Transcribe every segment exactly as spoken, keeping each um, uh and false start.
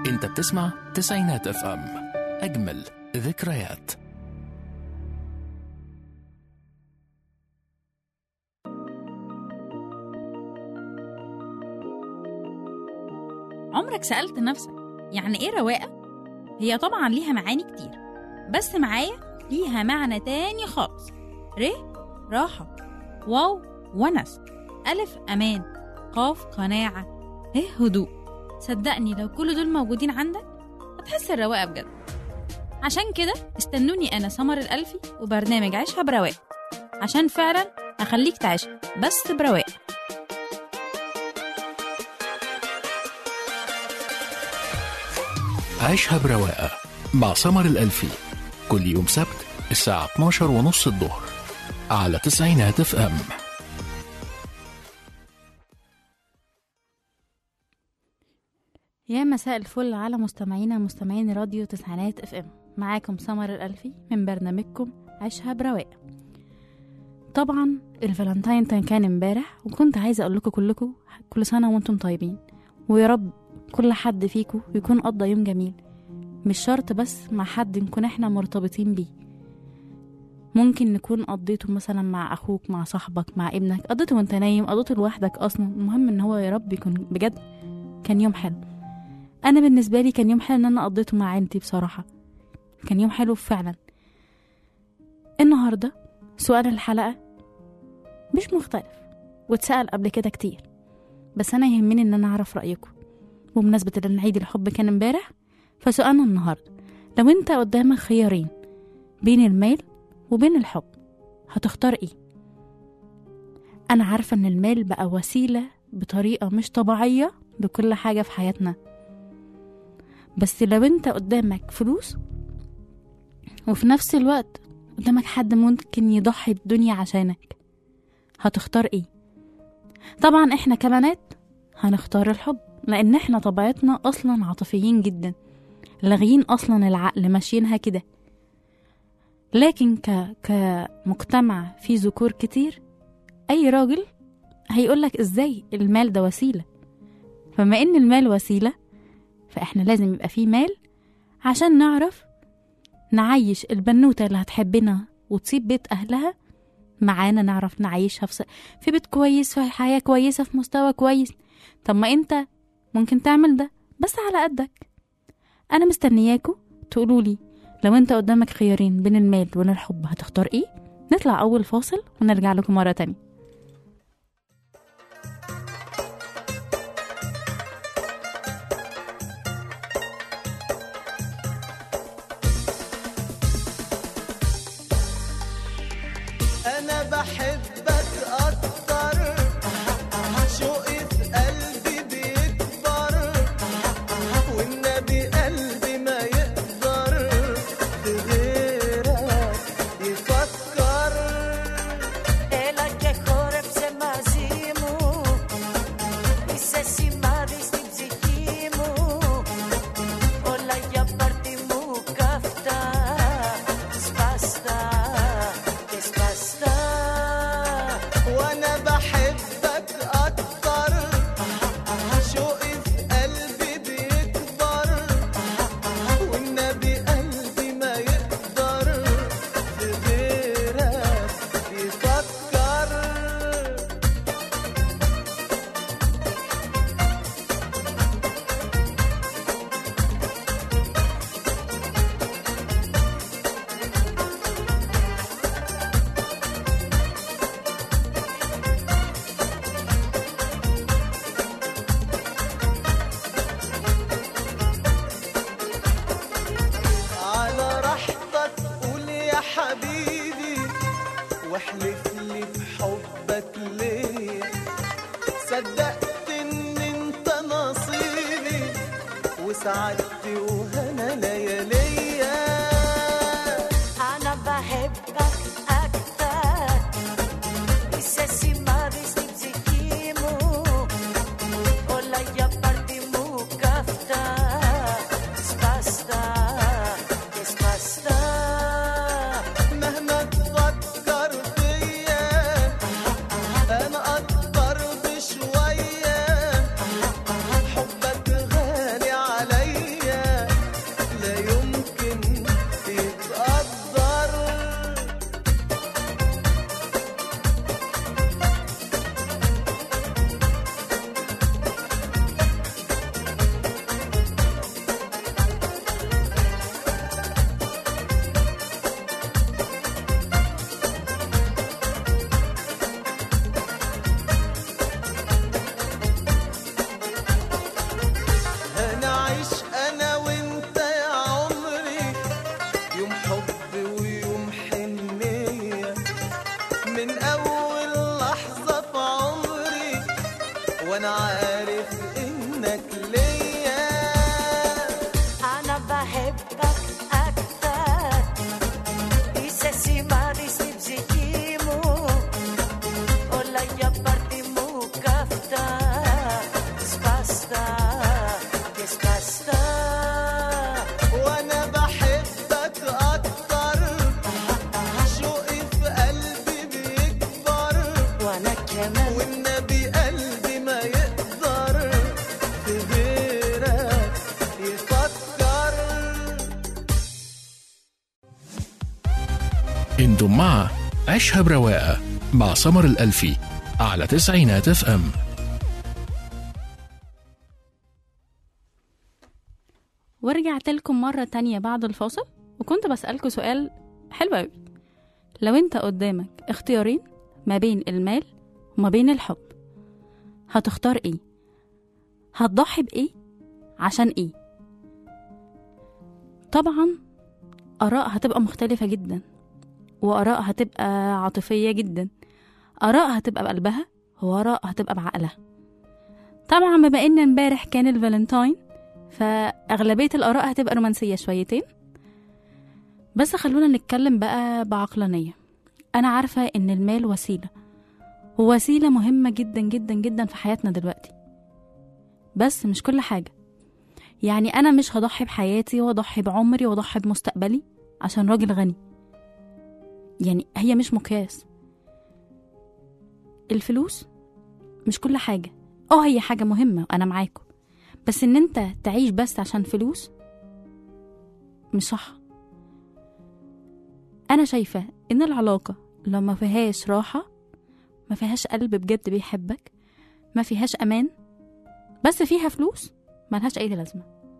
انت بتسمع تسعينات اف ام، اجمل ذكريات. عمرك سألت نفسك يعني ايه رواقة؟ هي طبعا ليها معاني كتير، بس معايا ليها معنى تاني خالص. ر راحة، واو ونس، ألف أمان، قاف قناعة، ه هدوء. صدقني لو كل دول موجودين عندك هتحس الرواقة بجد. عشان كده استنوني أنا سمر الألفي وبرنامج عيشها برواقة، عشان فعلا أخليك تعيش بس برواقة. عيشها برواقة مع سمر الألفي، كل يوم سبت الساعة اتناشر ونص الظهر على تسعينات اف ام. يا مساء الفل على مستمعينا مستمعين راديو تسعينات اف ام، معاكم سمر الألفي من برنامجكم عيشها برواقة. طبعا الفالنتاين كان امبارح، وكنت عايزة اقول لكم كلكم كل سنة وانتم طيبين، ويا رب كل حد فيكم يكون قضى يوم جميل. مش شرط بس مع حد نكون احنا مرتبطين بيه، ممكن نكون قضيته مثلا مع اخوك، مع صاحبك، مع ابنك، قضيته وانت نايم، قضيته لوحدك اصلا. المهم ان هو يا رب يكون بجد كان يوم حلو. انا بالنسبه لي كان يوم حلو ان انا قضيته مع عيلتي، بصراحه كان يوم حلو فعلا. النهارده سؤال الحلقه مش مختلف واتسأل قبل كده كتير، بس انا يهمني ان انا اعرف رايكم. وبمناسبه ان عيد الحب كان امبارح، فسؤالنا النهارده لو انت قدامك خيارين بين المال وبين الحب هتختار ايه؟ انا عارفه ان المال بقى وسيله بطريقه مش طبيعيه لكل حاجه في حياتنا، بس لو انت قدامك فلوس وفي نفس الوقت قدامك حد ممكن يضحي بالدنيا عشانك، هتختار ايه؟ طبعا احنا كبنات هنختار الحب، لان احنا طبيعتنا اصلا عاطفيين جدا، لاغيين اصلا العقل، ماشيينها كده. لكن ك... كمجتمع فيه ذكور كتير، اي راجل هيقولك ازاي المال ده وسيلة. فما ان المال وسيلة، فاحنا لازم يبقى فيه مال عشان نعرف نعيش البنوتة اللي هتحبنا وتسيب بيت اهلها معانا، نعرف نعيشها في, في بيت كويس، في حياة كويسة، في مستوى كويس. طب ما انت ممكن تعمل ده بس على قدك. انا مستنياكوا تقولولي لو انت قدامك خيارين بين المال وبين الحب هتختار ايه؟ نطلع اول فاصل ونرجع لكم مرة تانية. أنا بحبك أكتر، شوقي في قلبي بيكبر، والنبي قلبي ما يقدر في غيرك يفكر. Έλα και χόρεψε μαζί μου, είσαι σημάδι στην ψυχή μου, όλα για πάρτι μου καυτά, σπαστά και σπαστά. وأنا بحبك أكتر، شوقي في قلبي بيكبر، والنبي قلبي ما يقدر في غيرك يفكر. على راحتك قول يا حبيبي، واحلف لي في حبك ليه. صدقت ان انت نصيبي، وسعدت وهنا لياليا. أنا بحبك أكتر، είσαι σημάδι στην ψυχή μου, όλα για πάρτι μου καυτά, σπαστά και σπαστά. مهما تفكر فيا انا اكبر بشوية، حبك غالي عليا. وانا عارف انك ليا. انا بحبك اكتر y se si mari si bzikimo ola ya parti mu kafta spasta que spasta. وانا بحبك اكتر شوقي في قلبي بيكبر وانا كمان والنبي قلبي ما يقدر في غيرك يفكر. انتم مع عيشها برواقة مع سمر الألفي على تسعينات اف ام. ورجعت لكم مرة تانية بعد الفاصل، وكنت بسألكوا سؤال حلو أوي. لو انت قدامك اختيارين ما بين المال وما بين الحب، هتختار ايه؟ هتضحي بإيه؟ عشان ايه؟ طبعا آراء هتبقى مختلفة جدا، وآراء هتبقى عاطفية جدا، آراء هتبقى بقلبها وآراء هتبقى بعقلها. طبعا بما ان امبارح كان الفالنتاين، فأغلبية الآراء هتبقى رومانسية شويتين، بس خلونا نتكلم بقى بعقلانية. أنا عارفة إن المال وسيلة، ووسيلة مهمة جدا جدا جدا في حياتنا دلوقتي، بس مش كل حاجة. يعني أنا مش هضحي بحياتي وأضحي بعمري وأضحي بمستقبلي عشان راجل غني. يعني هي مش مقياس. الفلوس مش كل حاجة. اه هي حاجة مهمة وأنا معاكم، بس إن أنت تعيش بس عشان فلوس مش صح. أنا شايفة إن العلاقة لو ما فيهاش راحة، ما فيهاش قلب بجد بيحبك، ما فيهاش أمان، بس فيها فلوس، ملهاش أي لازمة.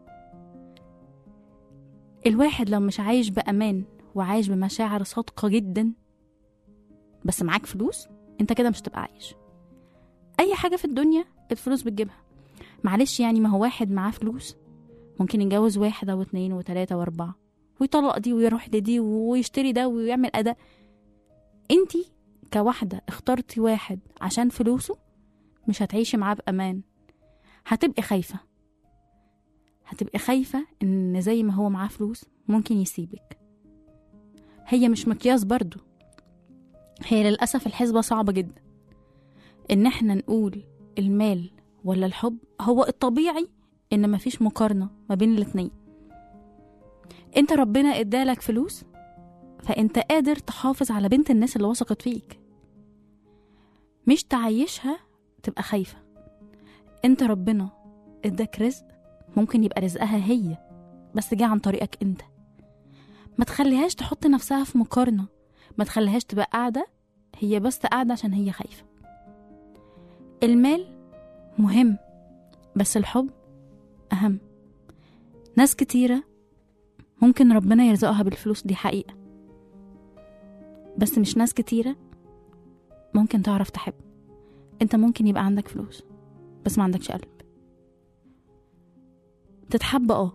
الواحد لو مش عايش بأمان وعايش بمشاعر صادقة جدا بس معاك فلوس، انت كده مش تبقى عايش. أي حاجة في الدنيا الفلوس بتجيبها. معلش يعني ما هو واحد معاه فلوس ممكن يتجوز واحدة واثنين وثلاثة واربعة ويطلق دي ويروح لدي ويشتري ده ويعمل أداء. انتي كواحدة اخترتي واحد عشان فلوسه، مش هتعيشي معاه بأمان. هتبقي خايفة، هتبقي خايفة ان زي ما هو معاه فلوس ممكن يسيبك. هي مش مقياس برضو. هي للأسف الحسبة صعبة جدا ان احنا نقول المال ولا الحب. هو الطبيعي ان مفيش مقارنة ما بين الاتنين. انت ربنا ادالك فلوس، فانت قادر تحافظ على بنت الناس اللي وثقت فيك، مش تعيشها تبقى خايفة. انت ربنا اداك رزق، ممكن يبقى رزقها هي بس جه عن طريقك انت. ما تخليهاش تحط نفسها في مقارنة، ما تخليهاش تبقى قاعدة هي بس قاعدة عشان هي خايفة. المال مهم بس الحب أهم. ناس كتيرة ممكن ربنا يرزقها بالفلوس، دي حقيقة، بس مش ناس كتيرة ممكن تعرف تحب. انت ممكن يبقى عندك فلوس بس ما عندكش قلب. تتحب اه،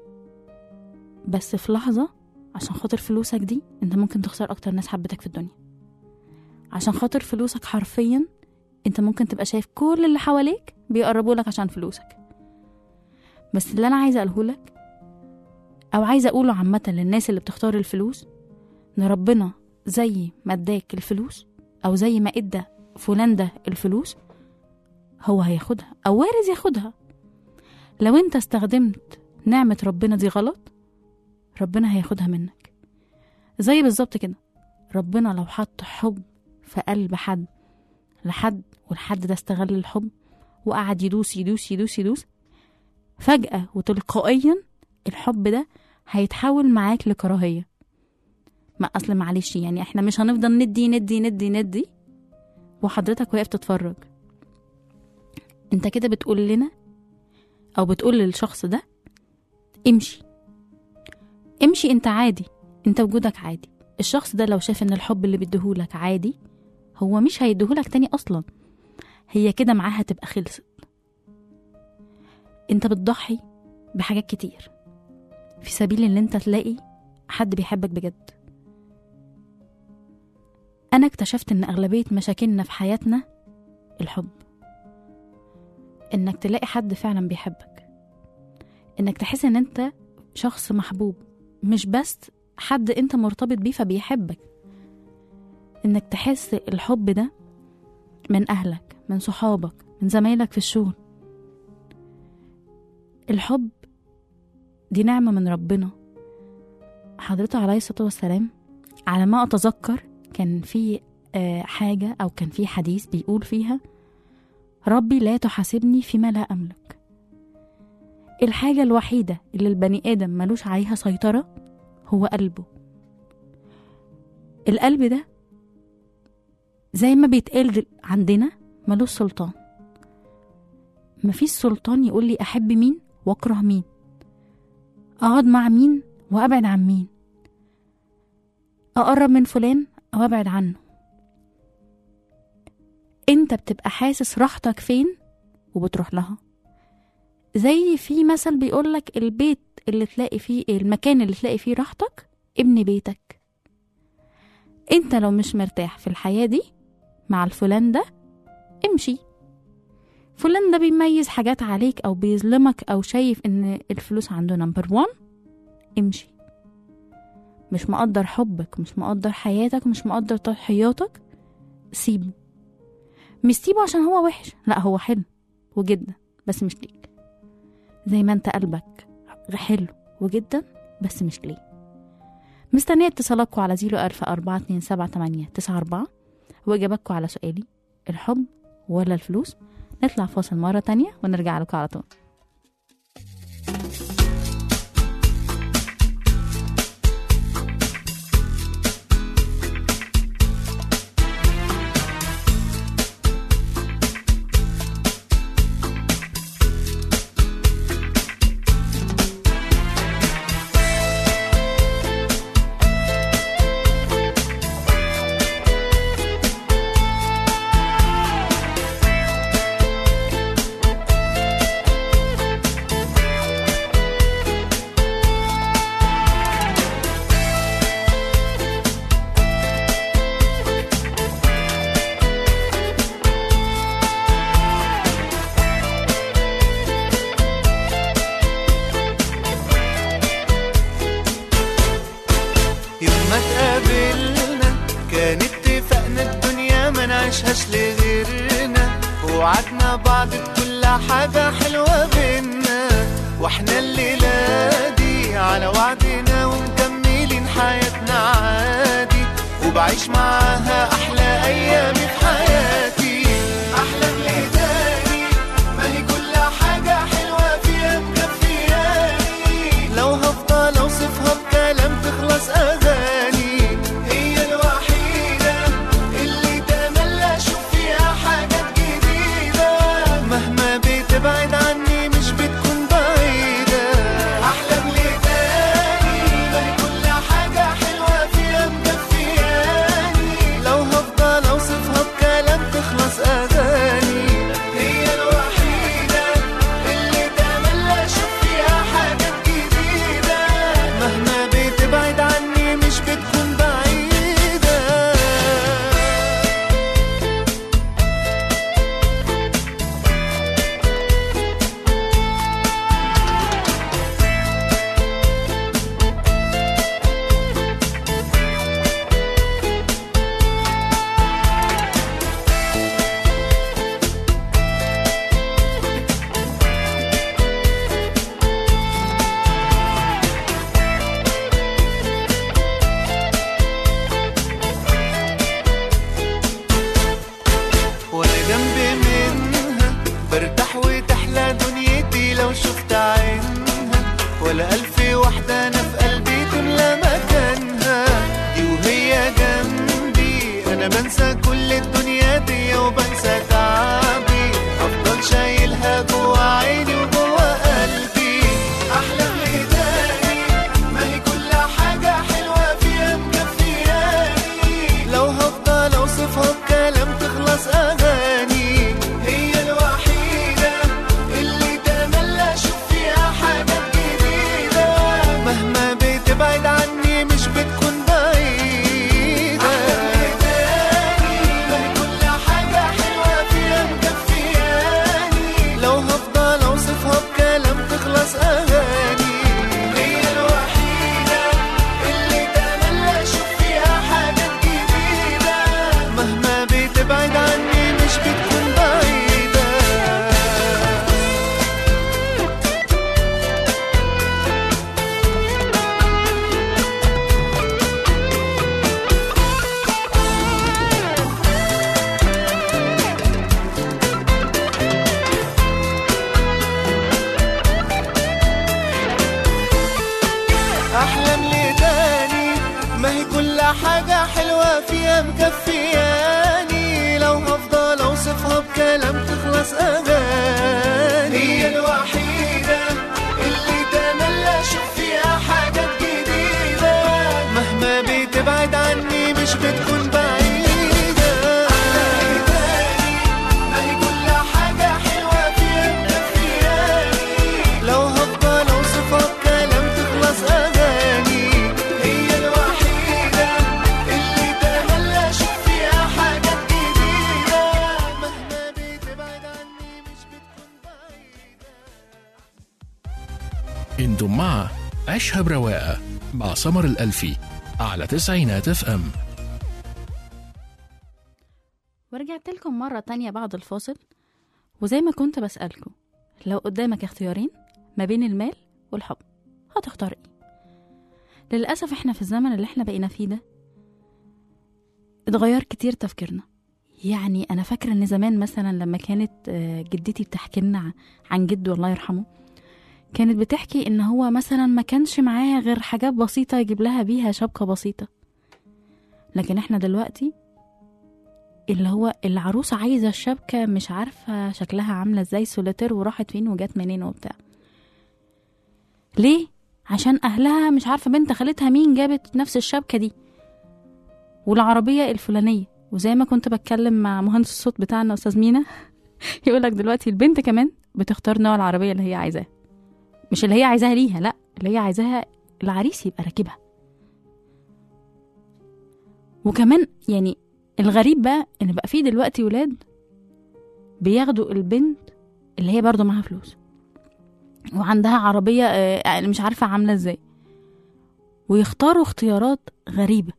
بس في لحظة عشان خاطر فلوسك دي انت ممكن تخسر اكتر ناس حبتك في الدنيا. عشان خاطر فلوسك حرفيا انت ممكن تبقى شايف كل اللي حواليك بيقربوا لك عشان فلوسك. بس اللي انا عايزة اقوله لك او عايزة اقوله عامة للناس اللي بتختار الفلوس، ان ربنا زي ما اداك الفلوس او زي ما ادى فلان ده الفلوس هو هياخدها او وارز ياخدها. لو انت استخدمت نعمة ربنا دي غلط، ربنا هياخدها منك. زي بالظبط كده، ربنا لو حط حب في قلب حد لحد والحد ده استغل الحب وقعد يدوس يدوس يدوس يدوس، فجأة وتلقائيا الحب ده هيتحول معاك لكراهية. ما أصل معلش يعني احنا مش هنفضل ندي ندي ندي ندي وحضرتك واقف تتفرج. انت كده بتقول لنا او بتقول للشخص ده امشي امشي، انت عادي، انت وجودك عادي. الشخص ده لو شاف ان الحب اللي بيديهولك عادي، هو مش هيديهولك تاني اصلا. هي كده معاها تبقى خلصت. انت بتضحي بحاجات كتير في سبيل ان انت تلاقي حد بيحبك بجد. انا اكتشفت ان اغلبية مشاكلنا في حياتنا الحب. إنك تلاقي حد فعلا بيحبك، إنك تحس إن أنت شخص محبوب، مش بس حد أنت مرتبط بيه فبيحبك، إنك تحس الحب ده من أهلك، من صحابك، من زمايلك في الشغل. الحب دي نعمة من ربنا. حضرته عليه الصلاة والسلام على ما أتذكر كان في آه حاجة أو كان في حديث بيقول فيها: ربي لا تحاسبني فيما لا أملك. الحاجة الوحيدة اللي البني آدم ملوش عليها سيطرة هو قلبه. القلب ده زي ما بيتقال عندنا ملوش سلطان. مفيش سلطان يقول لي أحب مين وأكره مين، أقعد مع مين وأبعد عن مين، أقرب من فلان أو أبعد عنه. أنت بتبقى حاسس راحتك فين وبتروح لها. زي في مثل بيقولك البيت اللي تلاقي فيه، المكان اللي تلاقي فيه راحتك ابن بيتك. أنت لو مش مرتاح في الحياة دي مع الفلان ده امشي. فلان ده بيميز حاجات عليك أو بيظلمك أو شايف إن الفلوس عنده نمبر وان، امشي. مش مقدر حبك، مش مقدر حياتك، مش مقدر تضحياتك، سيبه. مش سيبه عشان هو وحش، لا هو حلو وجدا بس مش ليك. زي ما انت قلبك حلو وجدا بس مش ليه. مستنية اتصالاتكم على زيرو ألف أربعة اتنين سبعة تمانية تسعة أربعة وإجاباتكم على سؤالي: الحب ولا الفلوس؟ نطلع فاصل مرة تانية ونرجع لكم على طول. نعيشهاش لغيرنا، ووعدنا بعض بكل حاجة حلوة بينا، واحنا الليلة دي على وعدنا ومكملين حياتنا عادي، وبعيش معاها أحلى أيام في حياتي. أحلام ليداني ما هي كل حاجة حلوة فيها مكفياني، لو هفضل أوصفها بكلام تخلص أغاني. بعيد عني مش بتكون بعيدة. أحلام ليداني ما كل حاجة حلوة فيها مكفياني، لو هفضل أوصفها هي مكفياني، لو هفضل اوصفها بكلام تخلص اغاني. هي الوحيدة اللي تملى اشوف فيها حاجات جديدة، مهما بتبعد عني مش بتكون بعيدة. أحلى تاني ما هي كل حاجة حلوة فيها مكفياني، لو هفضل اوصفها بكلام تخلص اغاني. هي الوحيدة اللي تملى اشوف فيها حاجات جديدة، مهما بتبعد عني مش بتكون بعيدة. انتم مع عيشها برواقة مع سمر الألفي على تسعينات اف ام. ورجعت لكم مرة تانية بعد الفاصل، وزي ما كنت بسألكم، لو قدامك اختيارين ما بين المال والحب هتختار ايه؟ للأسف احنا في الزمن اللي احنا بقينا فيه ده اتغير كتير تفكيرنا. يعني انا فاكرة ان زمان مثلا لما كانت آه، جدتي بتحكي لنا عن جده الله يرحمه، كانت بتحكي ان هو مثلا ما كانش معاه غير حاجات بسيطة يجيب لها بيها شبكة بسيطة. لكن احنا دلوقتي اللي هو العروسة عايزة الشبكة مش عارفة شكلها عاملة ازاي، سوليتير وراحت فين وجات منين وبتاع. ليه؟ عشان اهلها مش عارفة بنت خالتها مين جابت نفس الشبكة دي والعربية الفلانية. وزي ما كنت بتكلم مع مهندس الصوت بتاعنا استاذ مينا يقولك دلوقتي البنت كمان بتختار نوع العربية اللي هي عايزاه، مش اللي هي عايزاها ليها، لا اللي هي عايزاها العريس يبقى راكبها. وكمان يعني الغريب بقى ان بقى فيه دلوقتي ولاد بياخدوا البنت اللي هي برضو معاها فلوس وعندها عربية آه، مش عارفة عاملة ازاي، ويختاروا اختيارات غريبة.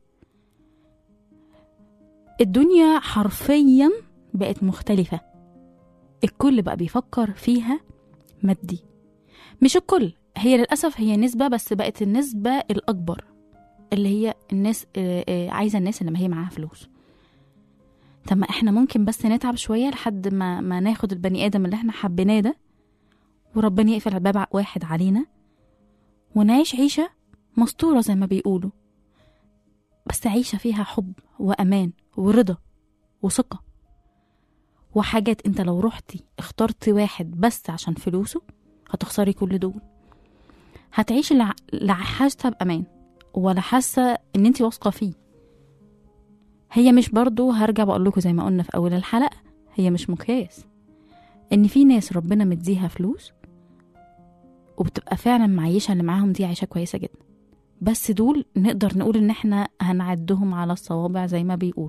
الدنيا حرفيا بقت مختلفة، الكل بقى بيفكر فيها مادي. مش الكل، هي للأسف هي نسبة، بس بقت النسبة الأكبر اللي هي الناس آه، آه، عايزة الناس اللي ما هي معاها فلوس. طب ما احنا ممكن بس نتعب شوية لحد ما, ما ناخد البني آدم اللي احنا حبيناه ده، وربنا يقفل الباب واحد علينا ونعيش عيشة مستورة زي ما بيقولوا، بس عيشة فيها حب وأمان ورضا وثقة وحاجات. انت لو رحتي اخترت واحد بس عشان فلوسه هتخسري كل دول. هتعيشي لا لا حاسة بأمان ولا حاسة ان انت واثقة فيه. هي مش برضو، هرجع بقول لكم زي ما قلنا في أول الحلقة، هي مش مقياس ان في ناس ربنا مديها فلوس وبتبقى فعلا معيشة اللي معاهم دي عيشة كويسة جدا، بس دول نقدر نقول ان احنا هنعدهم على الصوابع زي ما بيقول.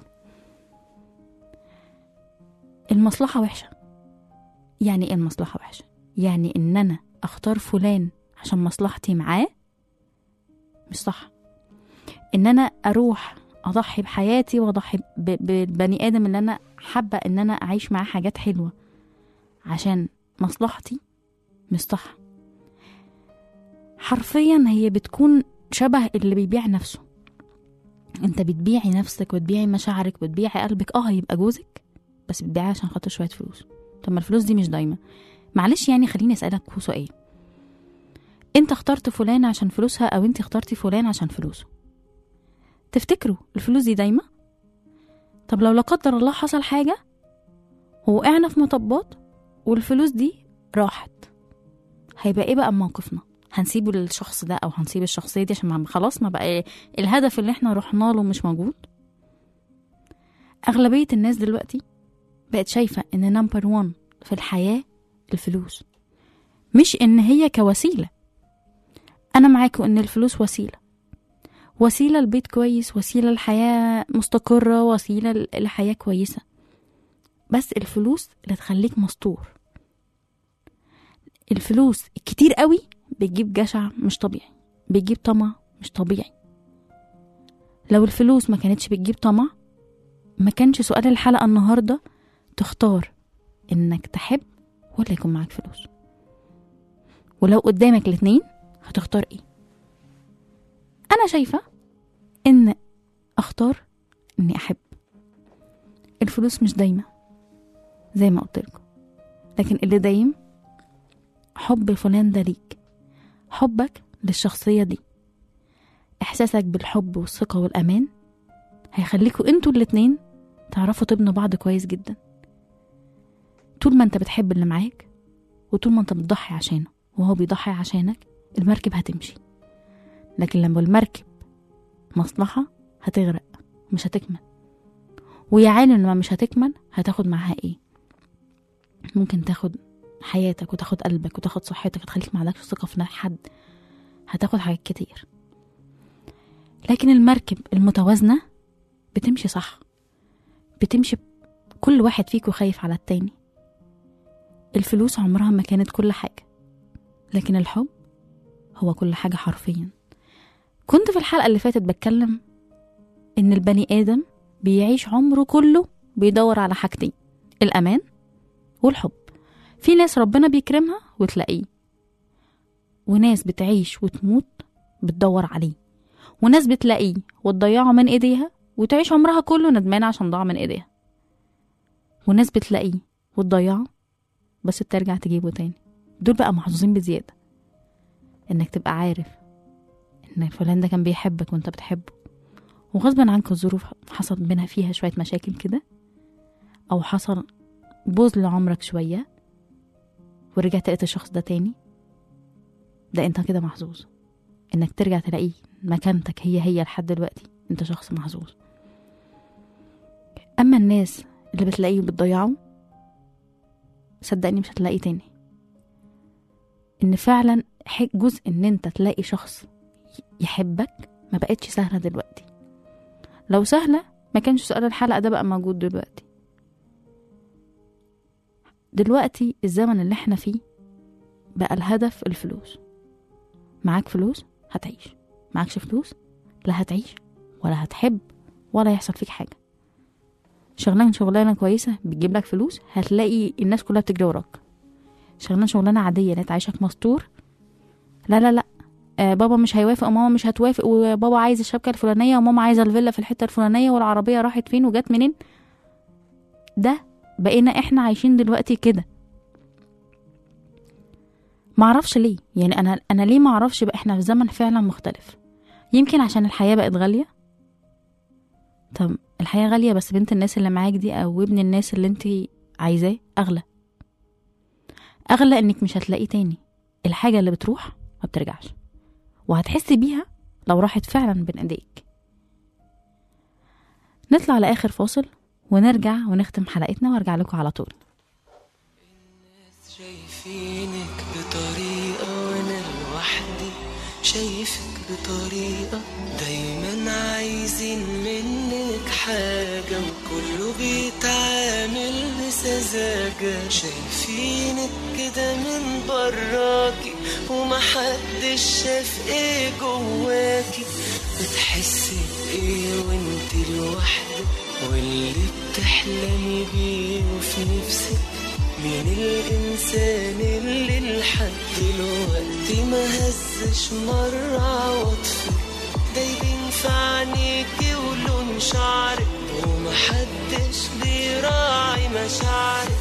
المصلحة وحشة. يعني ايه المصلحة وحشة؟ يعني ان انا اختار فلان عشان مصلحتي معاه مش صح. ان انا اروح اضحي بحياتي واضحي بالبني ادم اللي انا حابة ان انا اعيش معاه حاجات حلوة عشان مصلحتي مش صح. حرفيا هي بتكون شبه اللي بيبيع نفسه. انت بتبيعي نفسك وتبيعي مشاعرك وتبيعي قلبك. اه هيبقى جوزك بس بتبيعي عشان خاطر شوية فلوس. طب ما الفلوس دي مش دايما. معلش يعني خليني اسألك سؤال، انت اخترت فلان عشان فلوسها او انت اخترتي فلان عشان فلوسه؟ تفتكروا الفلوس دي دايما؟ طب لو لا قدر الله حصل حاجة ووقعنا في مطبات والفلوس دي راحت، هيبقى ايه بقى موقفنا؟ هنسيبه للشخص ده او هنسيب الشخصية دي عشان خلاص ما بقى الهدف اللي احنا رحنا له مش موجود؟ اغلبية الناس دلوقتي بقت شايفة ان نمبر وان في الحياة الفلوس، مش ان هي كوسيلة. انا معاكم ان الفلوس وسيلة، وسيلة البيت كويس، وسيلة الحياة مستقرة، وسيلة الحياة كويسة، بس الفلوس اللي تخليك مستور. الفلوس الكتير قوي بتجيب جشع مش طبيعي، بتجيب طمع مش طبيعي. لو الفلوس ما كانتش بتجيب طمع ما كانش سؤال الحلقة النهاردة تختار انك تحب ولا يكون معاك فلوس. ولو قدامك الاتنين هتختار ايه؟ انا شايفة ان اختار اني احب. الفلوس مش دايما زي ما قلت لكم، لكن اللي دايم حب فلان ده ليك، حبك للشخصية دي، احساسك بالحب والثقة والامان هيخليكوا انتوا الاتنين تعرفوا تبنوا بعض كويس جدا. طول ما انت بتحب اللي معاك وطول ما انت بتضحي عشانه وهو بيضحي عشانك، المركب هتمشي. لكن لما المركب مصلحة هتغرق، مش هتكمل. ويا عالم لما مش هتكمل هتاخد معاها ايه؟ ممكن تاخد حياتك وتاخد قلبك وتاخد صحتك، هتخليك معلكش ثقة في حد، هتاخد حاجات كتير. لكن المركب المتوازنة بتمشي صح، بتمشي كل واحد فيكو خايف على التاني. الفلوس عمرها ما كانت كل حاجة، لكن الحب هو كل حاجة حرفيا. كنت في الحلقة اللي فاتت بتكلم إن البني آدم بيعيش عمره كله بيدور على حاجتين، الأمان والحب. في ناس ربنا بيكرمها وتلاقيه، وناس بتعيش وتموت بتدور عليه، وناس بتلاقيه وتضيعه من ايديها وتعيش عمرها كله ندمانة عشان ضاع من ايديها، وناس بتلاقيه وتضيعه بس بترجع تجيبه تاني. دول بقى محظوظين بزيادة، انك تبقى عارف ان فلان ده كان بيحبك وانت بتحبه، وغصبا عنك الظروف حصل بينها فيها شوية مشاكل كده، او حصل بوظ لعمرك شوية ورجعت لقيت الشخص ده تاني. ده انت كده محظوظ انك ترجع تلاقيه مكانتك هي هي لحد دلوقتي، انت شخص محظوظ. اما الناس اللي بتلاقيه وبتضيعه، صدقني مش هتلاقيه تاني. ان فعلا جزء ان انت تلاقي شخص يحبك ما بقتش سهلة دلوقتي. لو سهلة ما كانش سؤال الحلقة ده بقى موجود دلوقتي. دلوقتي الزمن اللي احنا فيه بقى الهدف الفلوس. معاك فلوس هتعيش، معاكش فلوس لا هتعيش ولا هتحب ولا يحصل فيك حاجة. شغلانة شغلانة كويسة بتجيب لك فلوس هتلاقي الناس كلها بتجري وراك. شغلانة شغلانة عادية لا تعيشك مستور، لا لا لا آه بابا مش هيوافق وماما مش هتوافق، وبابا عايز الشبكة الفلانية وماما عايزة الفيلا في الحتة الفلانية والعربية راحت فين وجات منين. ده بقينا احنا عايشين دلوقتي كده. معرفش ليه، يعني انا انا ليه معرفش بقى احنا في زمن فعلا مختلف. يمكن عشان الحياة بقت غالية. طب الحياة غالية بس بنت الناس اللي معاك دي او ابن الناس اللي انت عايزاه اغلى. اغلى انك مش هتلاقيه تاني. الحاجة اللي بتروح ما بترجعش، وهتحسي بيها لو راحت فعلا بين ايديك. نطلع لاخر فاصل ونرجع ونختم حلقتنا وارجع لكم على طول. الناس شايفينك بطريقة وانا لوحدي شايفك بطريقة، دايما عايزين منك حاجة وكله بيتعامل بسذاجة. شايفينك كده من براكي ومحدش شاف ايه جواكي. بتحسي بايه وانت لوحدك واللي بتحلمي بيه وفي نفسك؟ مين الإنسان اللي لحد دلوقتي ما هزش مرة عواطفك؟ دايبين في عينيكي ولون شعرك ومحدش بيراعي مشاعرك.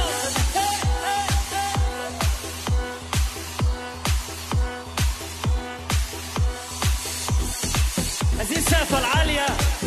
عايزين السقفة العالية.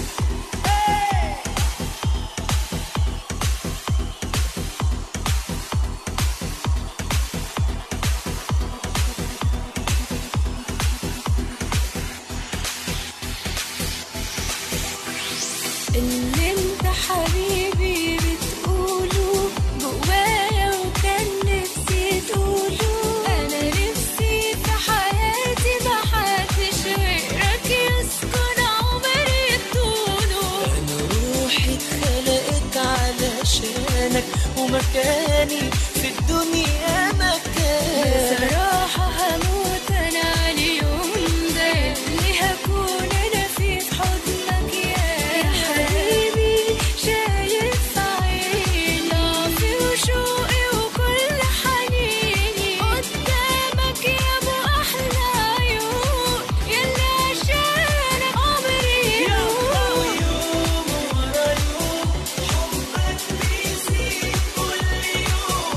اللي انت حبيبي بتقوله جوايا وكان نفسي تقوله. انا نفسي في حياتي محدش غيرك يسكن عمري طوله. انا روحي اتخلقت علشانك ومكاني في الدنيا مكانك. بصراحة هموت انا على اليوم ده اللي هكون انا فيه في حضنك يا حبيبي. شايف عيني ضعفي وشوقي وكل حنيني قدامك يا ابو احلى عيون، يلا عشانك عمري يوم يوم ورا يوم حبك بيزيد كل يوم.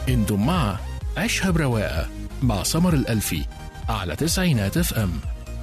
انتم مع عيشها برواقة مع سمر الألفي على تسعينات اف ام.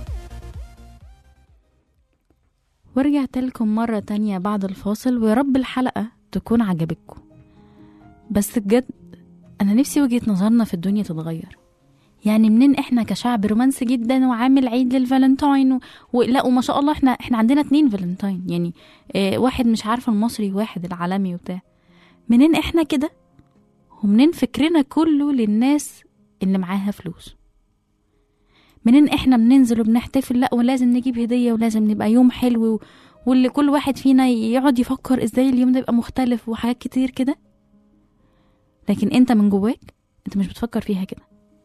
ورجعت لكم مرة تانية بعد الفاصل، ويا رب الحلقة تكون عجبتكم. بس بجد أنا نفسي وجهة نظرنا في الدنيا تتغير. يعني منين احنا كشعب رومانسي جدا وعامل عيد للفالنتاين و... ولا وما شاء الله احنا احنا عندنا اتنين فالنتاين، يعني اه واحد مش عارفة المصري واحد العالمي وبتاع. منين احنا كده؟ ومنين فكرنا كله للناس اللي معاها فلوس؟ منين احنا بننزل وبنحتفل لا ولازم نجيب هدية ولازم نبقى يوم حلو و... واللي كل واحد فينا يقعد يفكر ازاي اليوم ده يبقى مختلف وحاجات كتير كده، لكن انت من جواك انت مش بتفكر فيها كده.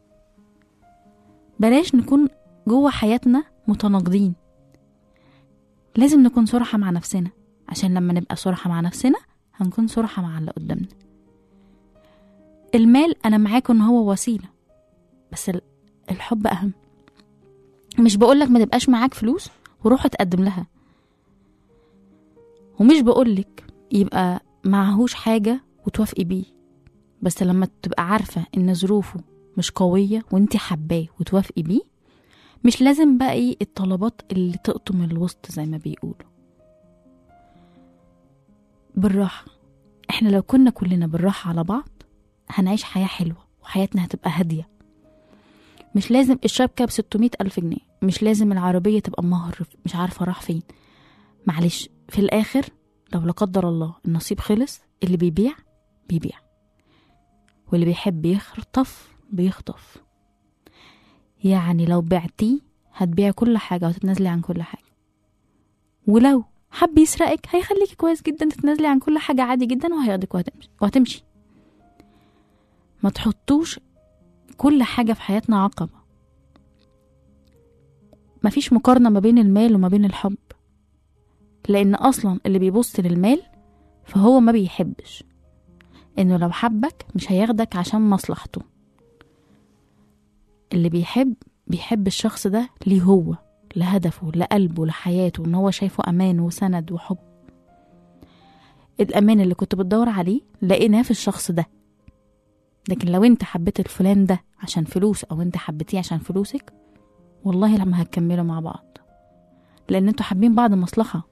بلاش نكون جوه حياتنا متناقضين، لازم نكون صراحة مع نفسنا، عشان لما نبقى صراحة مع نفسنا هنكون صراحة مع اللي قدامنا. المال انا معاكم ان هو وسيلة، بس الحب اهم. مش بقولك ما تبقاش معاك فلوس وروح تقدم لها، ومش بقولك يبقى معهوش حاجة وتوافقي بيه، بس لما تبقى عارفة ان ظروفه مش قوية وانتي حباه وتوافقي بيه، مش لازم بقى ايه الطلبات اللي تقطم الوسط زي ما بيقولوا. بالراحة، احنا لو كنا كلنا بالراحة على بعض هنعيش حياة حلوة وحياتنا هتبقى هادية. مش لازم الشبكة بستمية ألف جنيه، مش لازم العربية تبقى مهر مش عارفة راح فين. معلش في الآخر لو لا قدر الله النصيب خلص، اللي بيبيع بيبيع، واللي بيحب يخطف بيخطف. يعني لو بعتيه هتبيع كل حاجة وتتنازلي عن كل حاجة، ولو حب يسرقك هيخليكي كويس جدا تتنازلي عن كل حاجة عادي جدا وهياخدك وهتمشي وهتمشي. ما تحطوش كل حاجة في حياتنا عقبة. مفيش مقارنة ما بين المال وما بين الحب، لأن أصلا اللي بيبص للمال فهو ما بيحبش، إنه لو حبك مش هياخدك عشان مصلحته. اللي بيحب بيحب الشخص ده ليه هو، لهدفه، لقلبه، لحياته، إن هو شايفه أمان وسند وحب. الأمان اللي كنت بتدور عليه لقيناه في الشخص ده. لكن لو انت حبيت الفلان ده عشان فلوس او انت حبيتيه عشان فلوسك، والله لما هتكملوا مع بعض، لان انتوا حابين بعض مصلحة.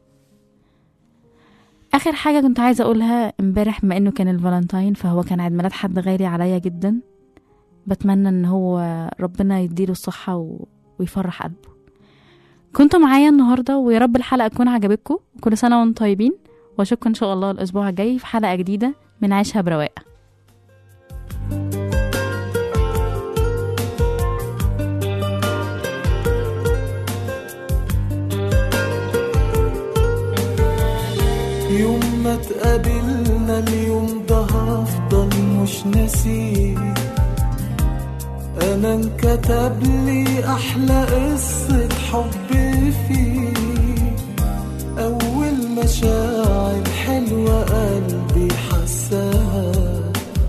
اخر حاجة كنت عايزة اقولها، امبارح بما انه كان الفالنتاين فهو كان عيد ميلاد حد غالي عليا جدا. بتمنى ان هو ربنا يديله الصحة و... ويفرح قلبه. كنتوا معايا النهاردة، ويا رب الحلقة تكون عجبتكم. كل سنة وانتم طيبين، واشوفكم ان شاء الله الاسبوع الجاي في حلقة جديدة من عيشها برواقة. يوم ما تقابلنا اليوم ده هفضل مش ناسيه. انا انكتب لي احلى قصة حب فيه. اول مشاعر حلوة قلبي حساها،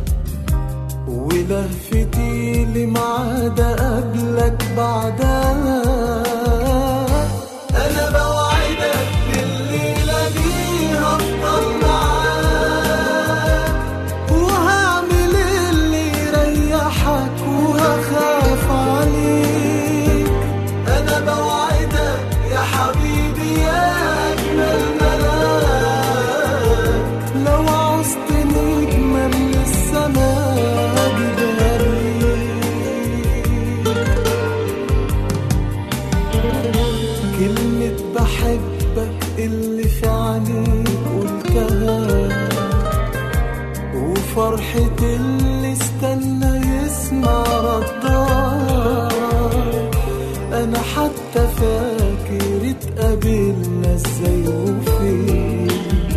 ولهفتي لمعاد قبلك بعدها. انا بوعدك بالليلة دي هفضل معاك، وهعمل اللي يريحك وهخاف عليك. انا بوعدك يا حبيبي يا اجمل ملاك، لو عوزت نجمة من السماء اجيبها ليك. كلمة بحبك اللي في عينيك قلتها، وفرحة اللي استنى يسمع ردها. انا حتى فاكر اتقابلنا ازاي وفين،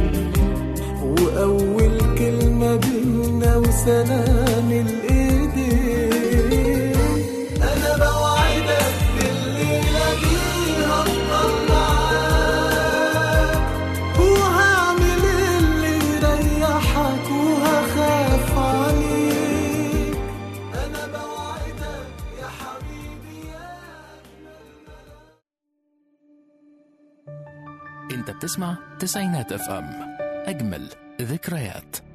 واول كلمة بينا وسلام الايدين. انا بوعدك بالليلة دي هفضل معاك، وهعمل اللي يريحك وهخاف عليك. انا بوعدك يا حبيبي يا انت بتسمع تسعينات اف ام، اجمل ذكريات.